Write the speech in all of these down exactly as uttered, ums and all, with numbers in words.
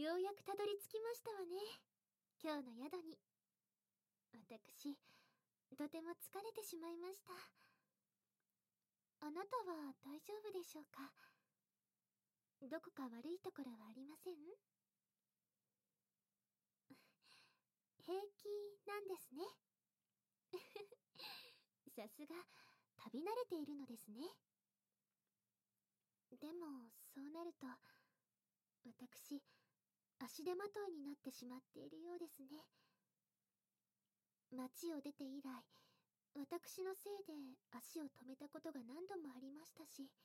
ようやくたどり着きましたわね。今日の宿に。私、とても疲れてしまいました。あなたは大丈夫でしょうか？どこか悪いところはありません？平気なんですね。さすが、旅慣れているのですね。でも、そうなると、私、足手まといになってしまっているようですね。町を出て以来、私のせいで足を止めたことが何度もありましたし、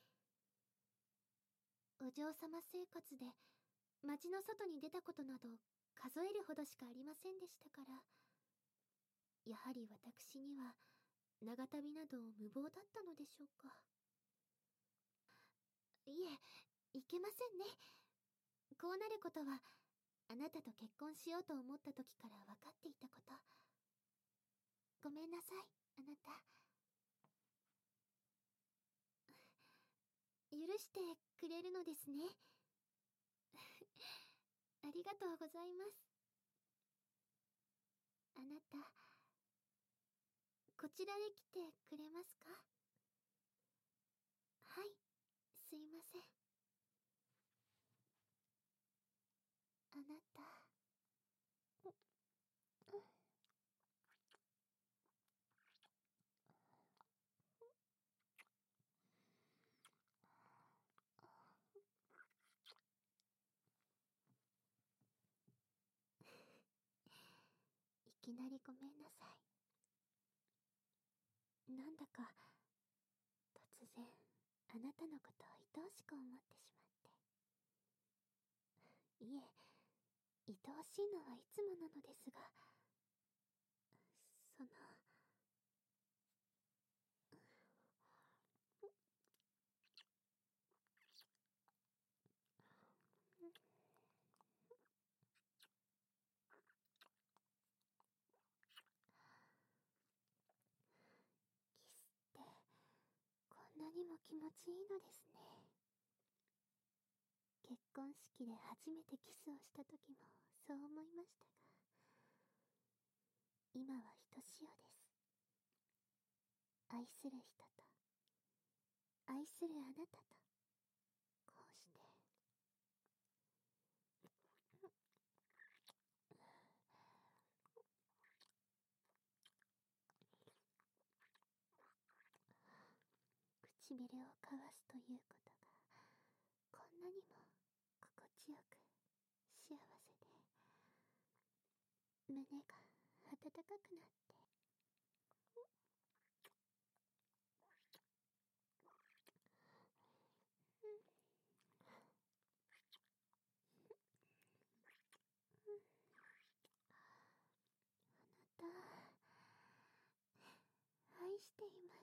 お嬢様生活で町の外に出たことなど数えるほどしかありませんでしたから、やはり私には長旅など無謀だったのでしょうか。いえ、いけませんね。こうなることはあなたと結婚しようと思った時から分かっていたこと。ごめんなさい、あなた。許してくれるのですね。ありがとうございます。あなた、こちらへ来てくれますか？はい、すいません。あなた、いきなりごめんなさい。なんだか、突然、あなたのことを愛おしく思ってしまって。いえ、愛おしいのはいつもなのですが、その、キスってこんなにも気持ちいいのですね。結婚式で初めてキスをした時もそう思いましたが、今はひとしおです。愛する人と愛するあなたとこうして唇を交わすということがこんなにも心地よく幸せで、胸が温かくなって、あなた愛しています。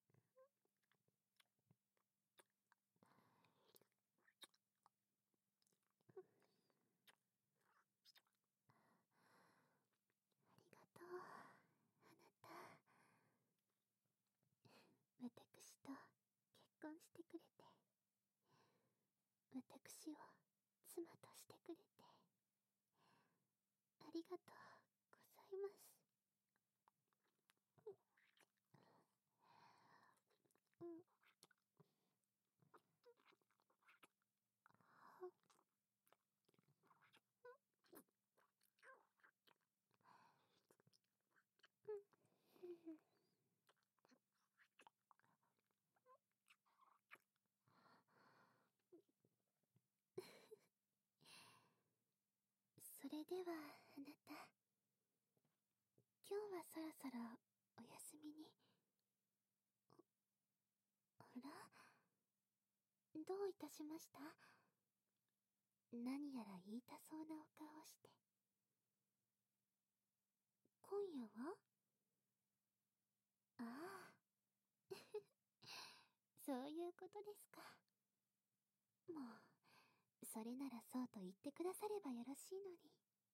ありがとう、あなた。私と結婚してくれて、私を妻としてくれてありがとうございます。うん、それではあなた、今日はそろそろお休みに。あら、どういたしました？何やら言いたそうなお顔をして。今夜は？ああそういうことですか。もうそれならそうと言ってくださればよろしいのに。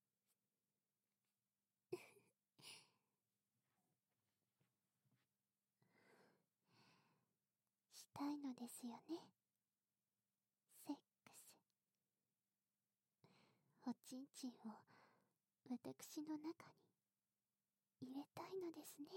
したいのですよね、セックス。 おちんちんを私の中に入れたいのですね。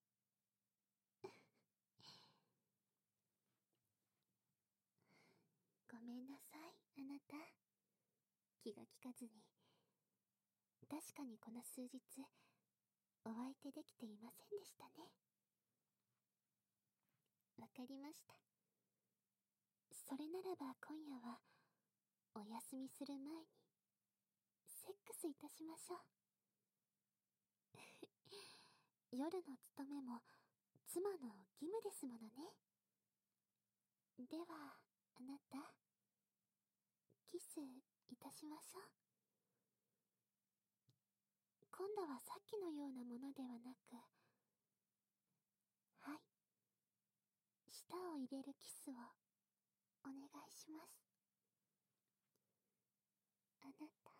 ごめんなさい、あなた。気が利かずに。確かにこの数日、お相手できていませんでしたね。わかりました。それならば今夜は、お休みする前に、セックスいたしましょう。夜の務めも、妻の義務ですものね。では、あなた、キスいたしましょう。今度はさっきのようなものではなく、はい、舌を入れるキスをお願いします。あなた、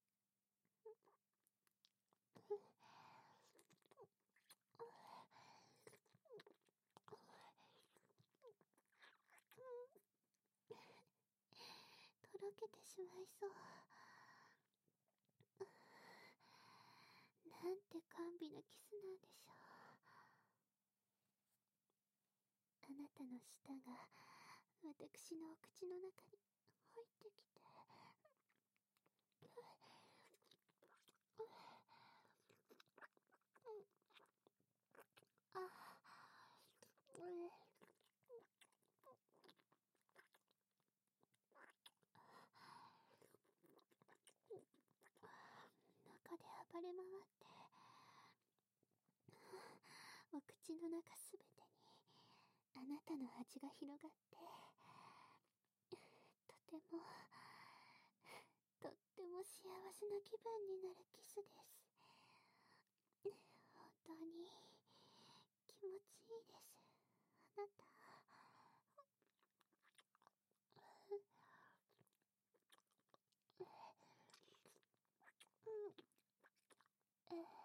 とろけてしまいそう。なんて甘美なキスなんでしょう。あなたの舌が私のお口の中に入ってきて、あ、うえ、中で暴れ回ってお口の中すべてにあなたの味が広がって、とてもとっても幸せな気分になるキスです。本当に気持ちいいです、あなた。えー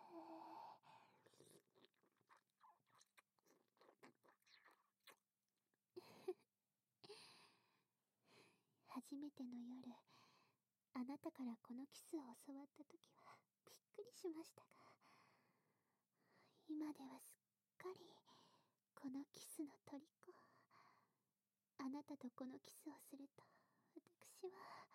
初めての夜、あなたからこのキスを教わった時はびっくりしましたが、今ではすっかりこのキスの虜。あなたとこのキスをすると私は、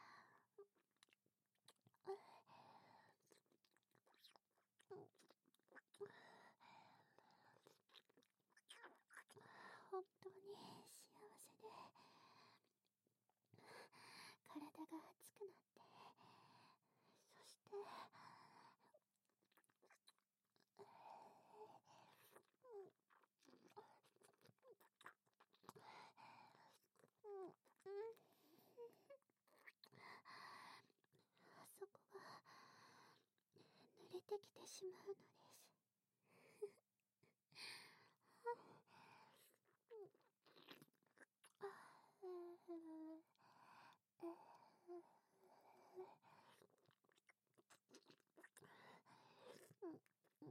本当に幸せで、体が熱くなって、そして、うんうん、あそこが濡れてきてしまうのです。うん、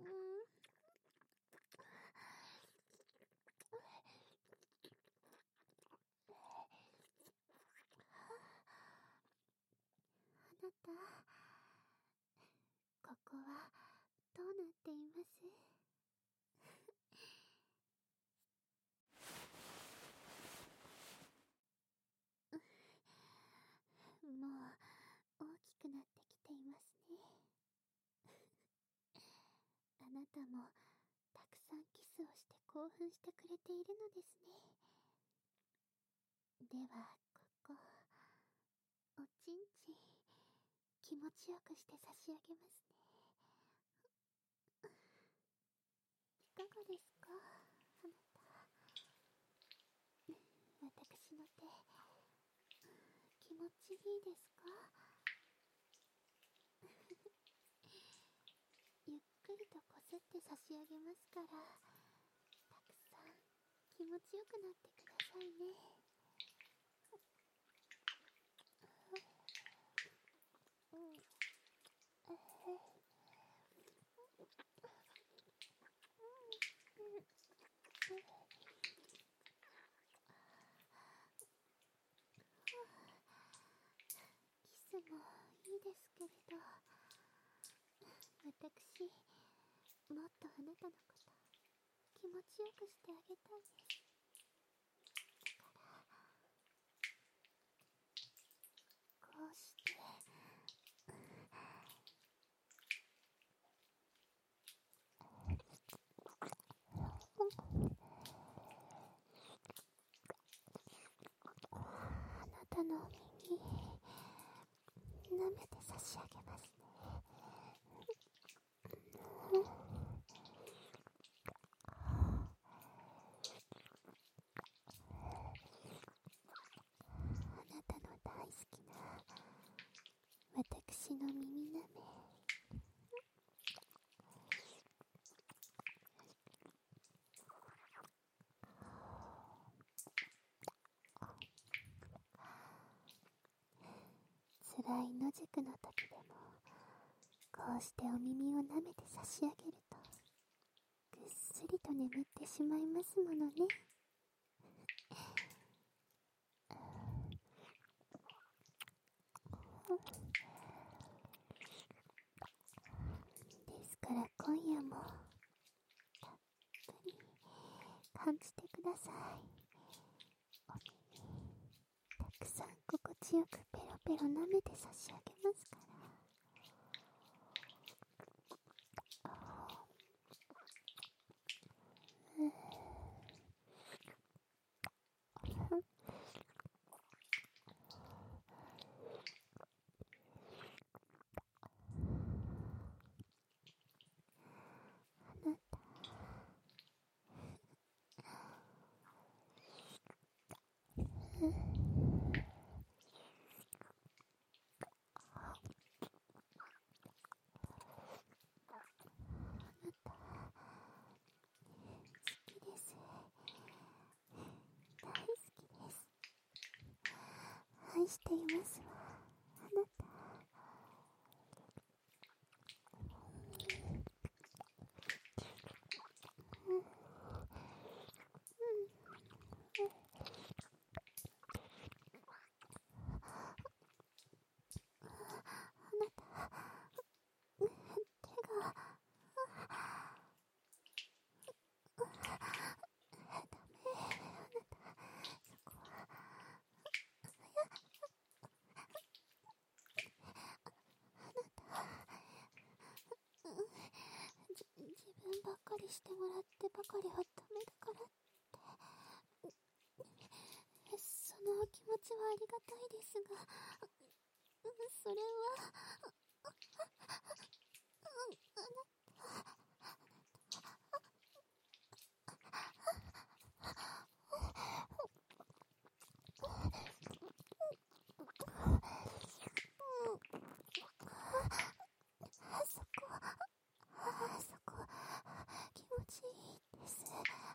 あなた、ここはどうなっています？もう大きくなってきていますね。あなたもたくさんキスをして興奮してくれているのですね。ではここ、おちんちん気持ちよくして差し上げますね。いかがですか、あなた。私の手、気持ちいいですか？ゆっくりとこすって差し上げますから、たくさん気持ちよくなってくださいね。うん、えー、うん、うん、キスもいいですけれど、私もっとあなたのこと気持ちよくしてあげたいです。だからこうしてあなたの耳舐めて差し上げますね。あなたの大好きな私の耳舐め、辛い野宿の時でもこうしてお耳を舐めて差し上げるとぐっすりと眠ってしまいますものね。ですから今夜もたっぷり感じてください。お耳たくさん心地よくペロペロ舐めて差し上げますから。あなた好きです。大好きです。愛していますわ、あなた。うんうんあなた、手がダメ、あなた、そこはじ自分ばっかりしてもらってばかりはダメだからって。そのお気持ちはありがたいですが、それはあそこあそこ気持ちいいです。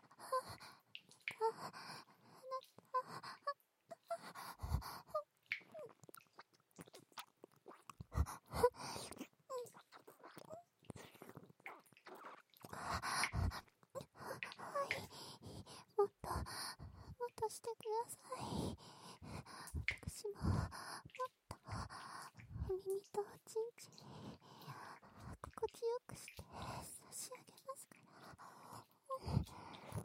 はい、もっともっとしてください。私ももっとお耳とおちんちん心地よくして差し上げますから。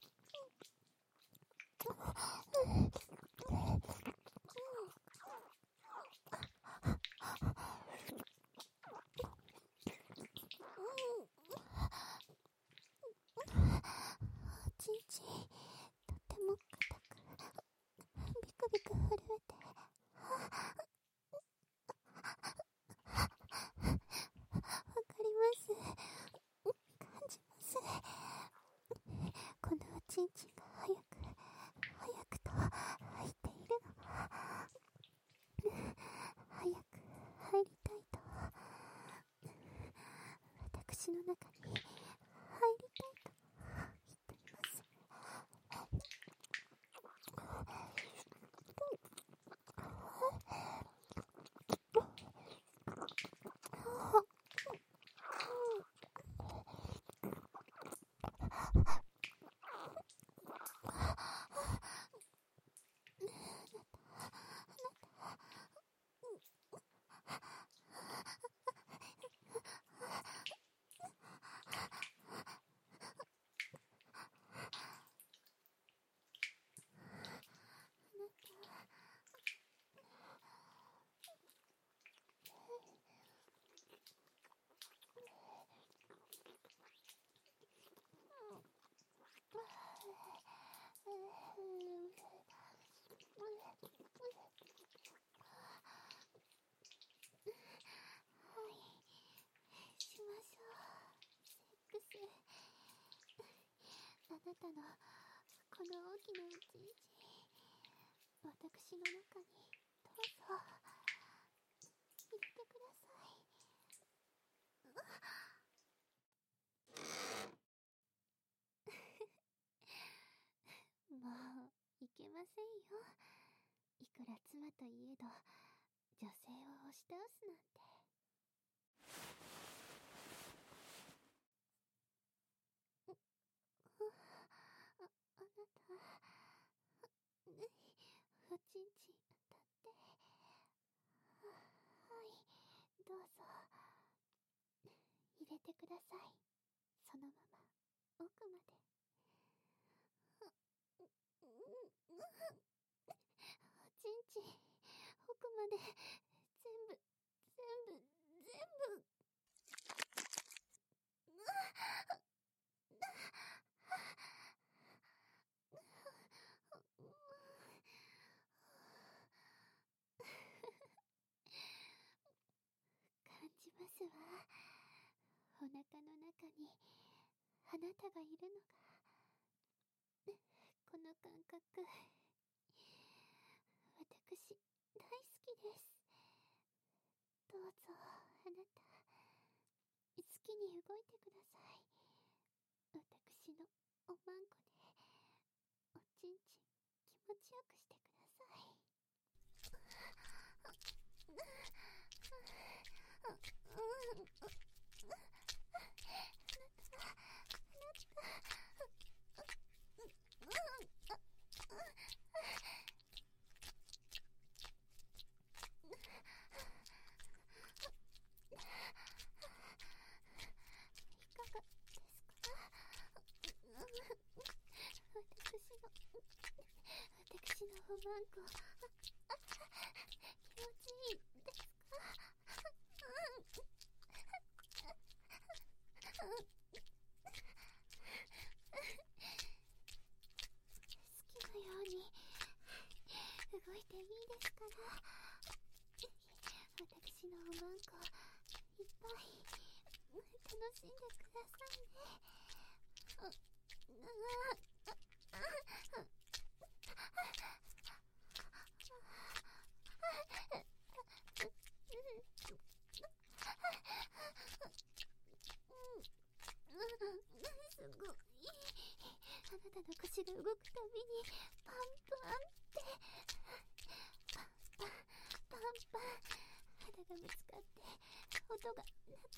おちんちんとても硬くビクビク震えて、わかります。感じます。このおちんちんが早く早くと入っているのが、早く入りたいと私の中に入りたいと言っています。 なたのこの大きなうちに私の中にどうぞ入れてください。もういけませんよ。いくら妻といえど女性を押し倒すなんて。あ、あなた、おちんちんだって。はい、どうぞ入れてください。そのまま奥まで。おちんちん奥まで全部全部全部。感じますわ。お腹の中にあなたがいるのが。この感覚、私大好きです。どうぞあなた、好きに動いてください。私のおまんこでおちんちん気持ちよくしてください。私のおまんこ気持ちいいですか？好きなように動いていいですから。私のおまんこいっぱい楽しんでくださいね。すごい。あなたの腰が動くたびにパンパンってパンパンパンパン肌がぶつかって音が鳴って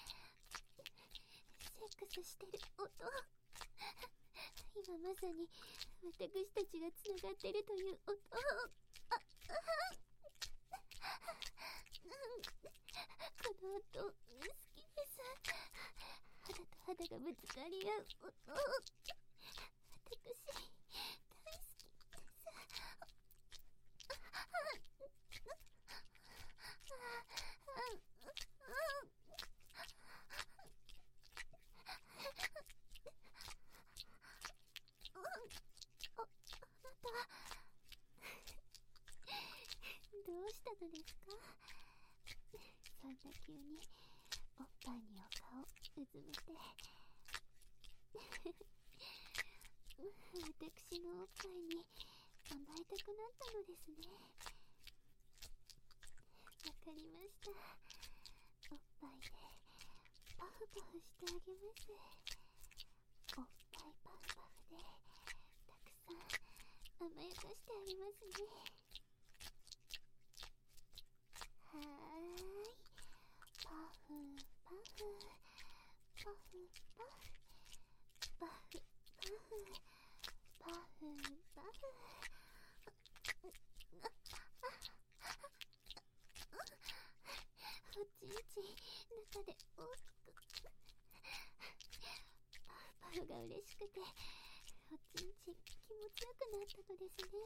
セックスしてる音。今まさに私たちがつながってるという音。ああこの音好きです。肌と肌がぶつかり合う音、私大好きです。どうしたのですか？そんな急におっぱいにお顔うずめて私のおっぱいに甘えたくなったのですね。わかりました。おっぱいでパフパフしてあげます。おっぱいパフパフでたくさん甘やかしてあげますね。はーい、パフパフパフパフパフパフパフパフ。おちんちん中で大きくパフパフが嬉しくておちんちん気持ちよくなったのですね。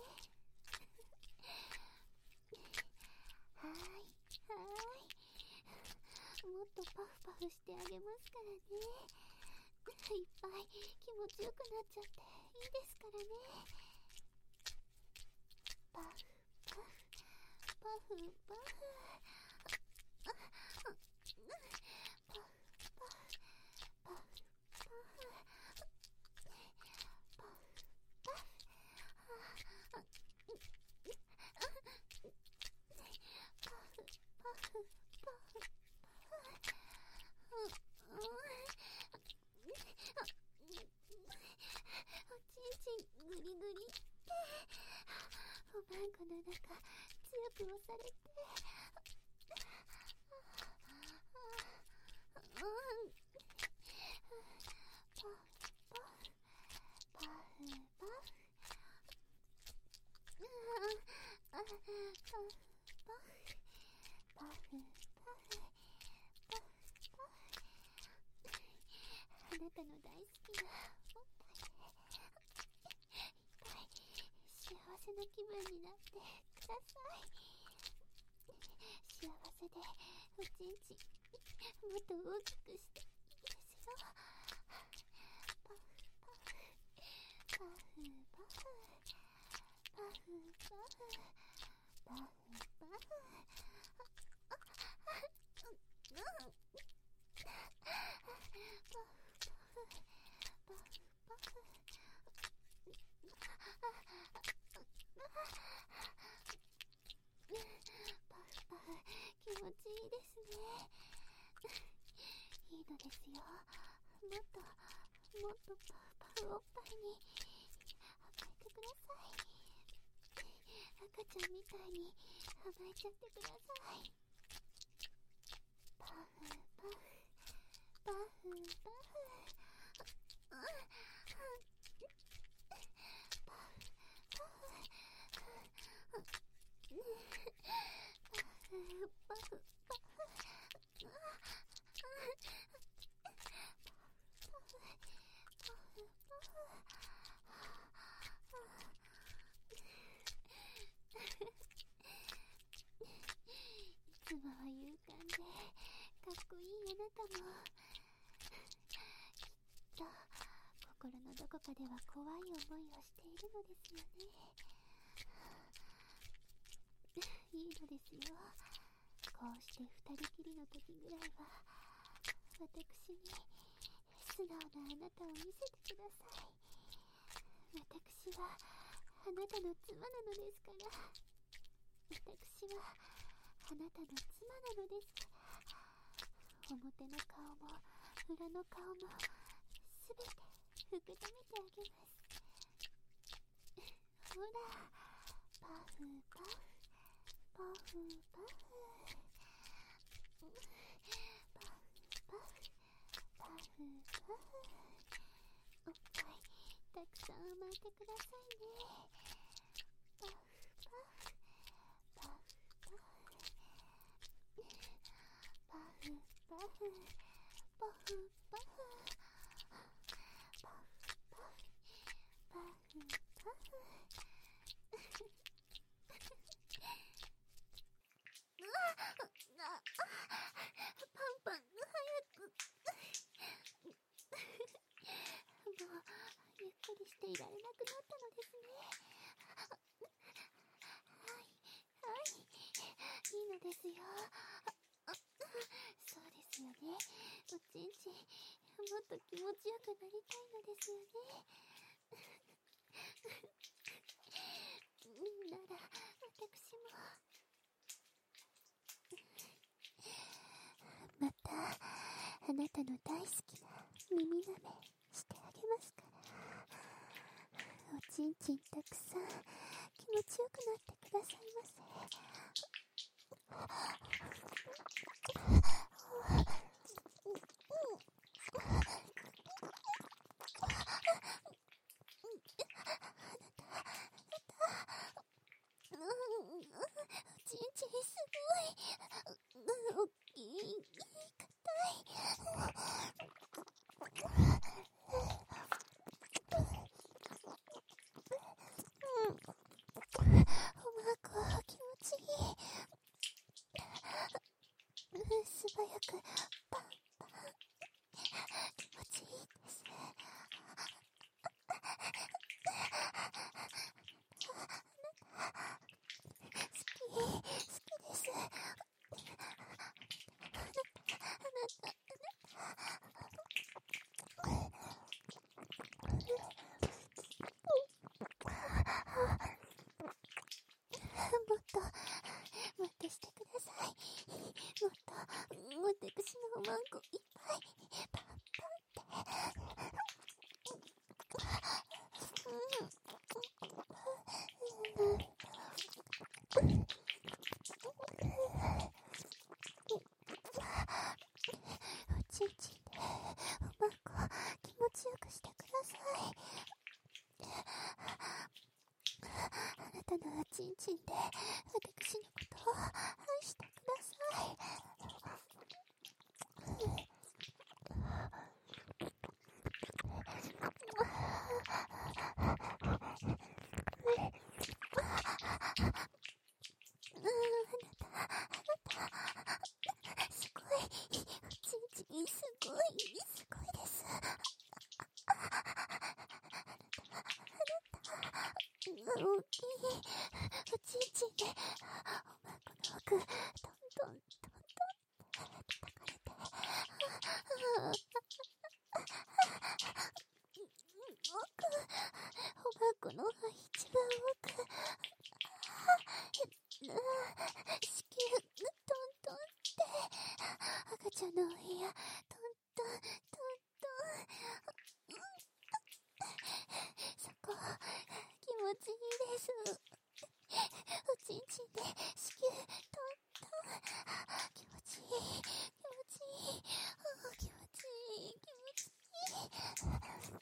はーいはーい、もっとパフパフしてあげますからね。いっぱい気持ちよくなっちゃっていいですからね。パフパフパフパフパフパフパフパフこの中強く押されて、うん、パフパフパフパフ、うん、パフパフパフパフパフパフ、あなたの大好きなおっぱいでいっぱい幸せな気分になってください。幸せでおちんちもっと大きくしていいですよ。パフパフパフパフパフパフパフパフ、うん、パフパフパフ、パフパフ気持ちいいですね。いいのですよ。もっともっとパフパフおっぱいに甘えてください。赤ちゃんみたいに甘えちゃってください。パフパフパフパフ、うん、パフパフパフパフ、いつもは勇敢でかっこいいあなたも、きっと心のどこかでは怖い思いをしているのですよね。いいのですよ。こうして二人きりの時ぐらいは私に素直なあなたを見せてください。私はあなたの妻なのですから。私はあなたの妻なのですから。表の顔も裏の顔もすべて受け止めてあげます。ほら、パフパフパフパフパフパフパフパフ、おっぱいたくさん甘えてくださいね。パフパフパフパフパフパフパフパフパフパフパフパフうわっ、あ、パンパン早くもうゆっくりしていられなくなったのですね。はいはい、いいのですよ。そうですよね。おちんちもっと気持ちよくなりたいのですよね。なら私もまたあなたの大好きな耳舐めしてあげますから。おちんちんたくさん気持ちよくなってくださいませ。おちんちんすごい大きい、硬い。おまこ気持ちいい。素早くパンパン気持ちいいです。好き好きです。もっともっとしてください。もっと私のおまんこいっぱいパンパンって。うん、うん、 ちよくしてください。あなたのおちんちんで私のことを愛してください。すごい、おちんちんすごい、すごいです。大きいおちんちんでおまこの奥トントントントン叩かれて、奥おまこの一番奥、子宮トントンって赤ちゃんのお部屋トントントントン、そこ気持ちいいです。おちんちんで子宮トントン、気持ちいい気持ちいい気持ちいい気持ちいい。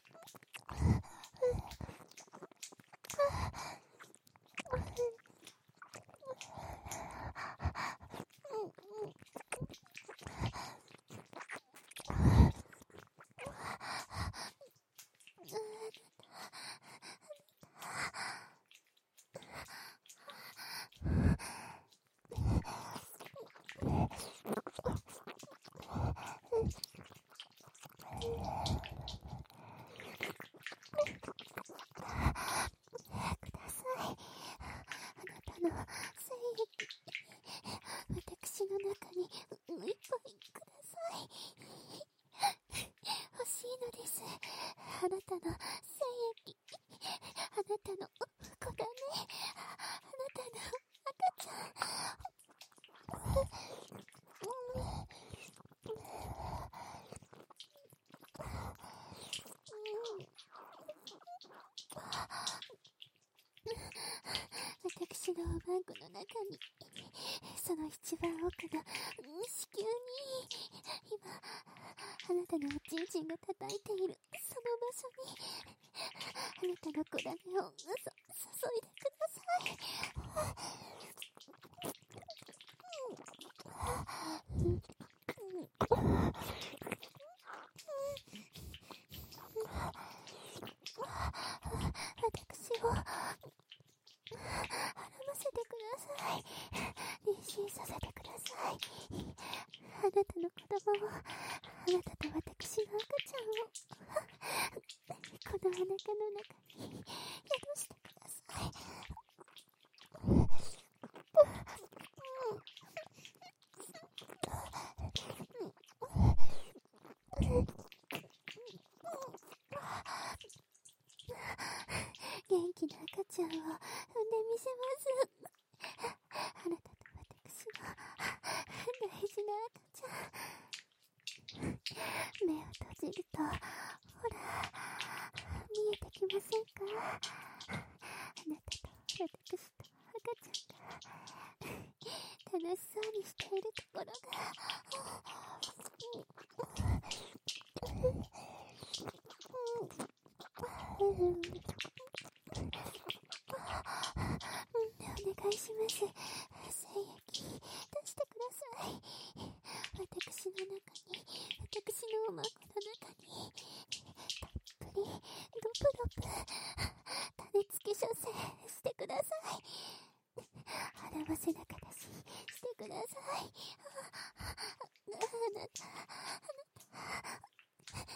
私の中にいっぱいください。欲しいのです。あなたの精液、あなたの子だね、あなたの赤ちゃん。私のおまんこの中に、その一番奥の子宮に、今あなたのおちんちんが叩いているその場所に、あなたの子種をそ注いでください。私を孕ませてください。妊娠させてください。あなたの子供を、あなたと私の赤ちゃんをこのお腹の中に宿してください。元気な赤ちゃんを産んでみせます。あなたと私の大事な赤ちゃん。目を閉じると、ほら、見えてきませんか？あなたと私と赤ちゃんが楽しそうにしているところが、お願いします。精液出してください。私の中に、私のおまんこの中に、たっぷりドプドプ種付け射精してください。腹ばせなかだししてください。あなた、あなた、あな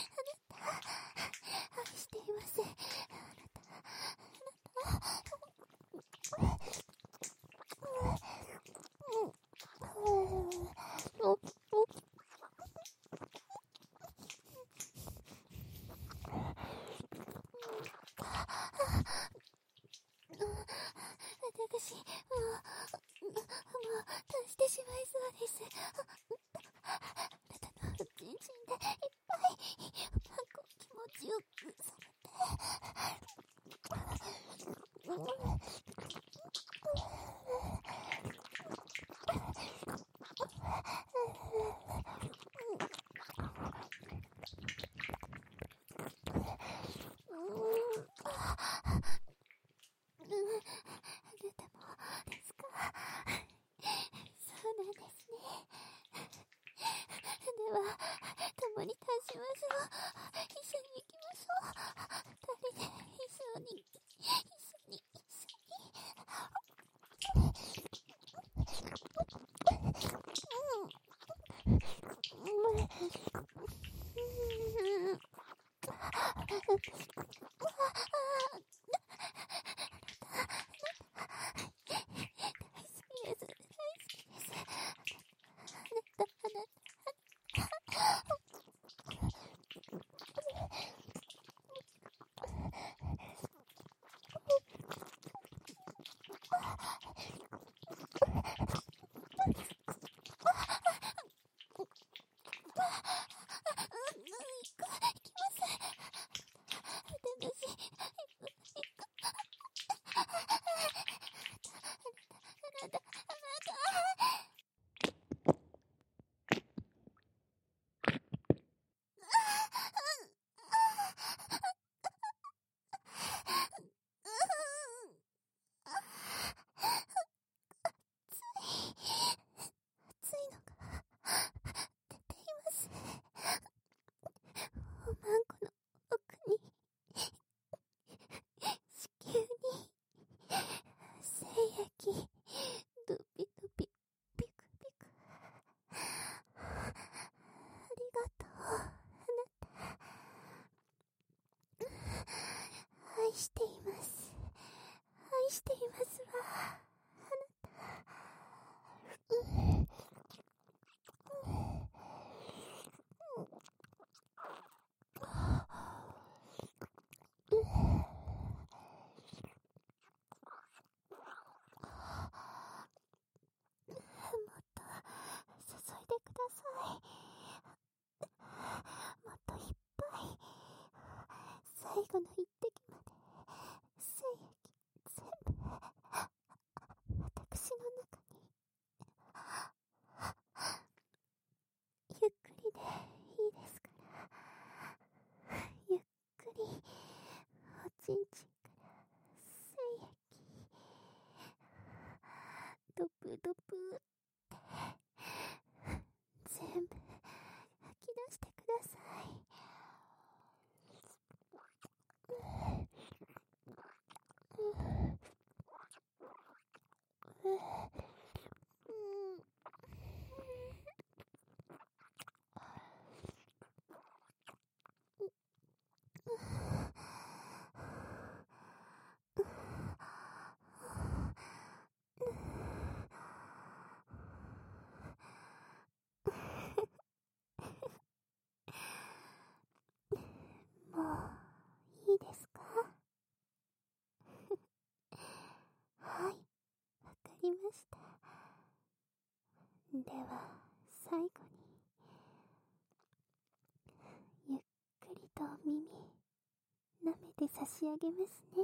た、愛しています。あなた、あなた。私、もう、もう、足してしまいそうです。あなたのちんちんでいっぱい、パン粉を気持ちよくされて。 愛しています。愛していますわ。あなた。うん。もっと注いでください。もっといっぱい。最後の一滴まで精液全部私の中に。ゆっくりでいいですから。ゆっくりおちんちんから精液ドブドブって全部吐き出してください。もういいですか？はい、わかりました。では最後にゆっくりと耳舐めて差し上げますね。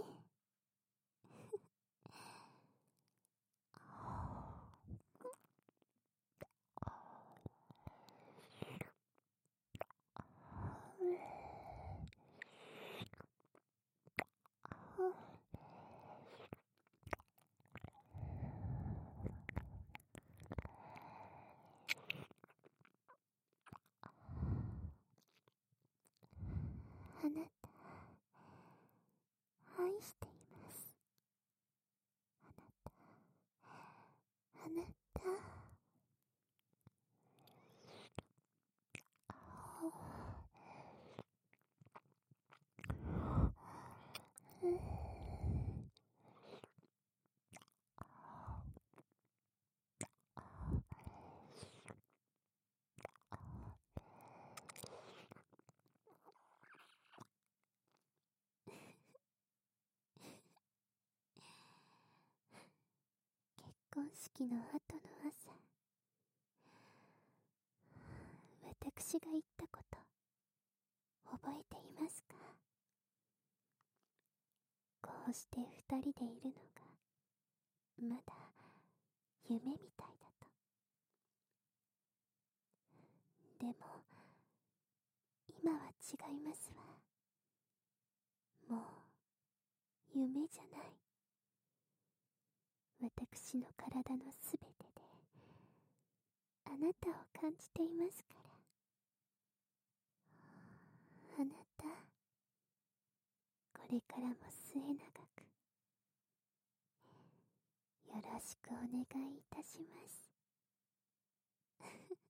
あなた、愛しています。あなた、うん、結婚式の後の朝、私が言ったこと覚えていますか？こうして二人でいるのがまだ夢みたいだと。でも今は違いますわ。もう夢じゃない。私の体のすべてであなたを感じていますから。あなた、これからも末永くよろしくお願いいたします。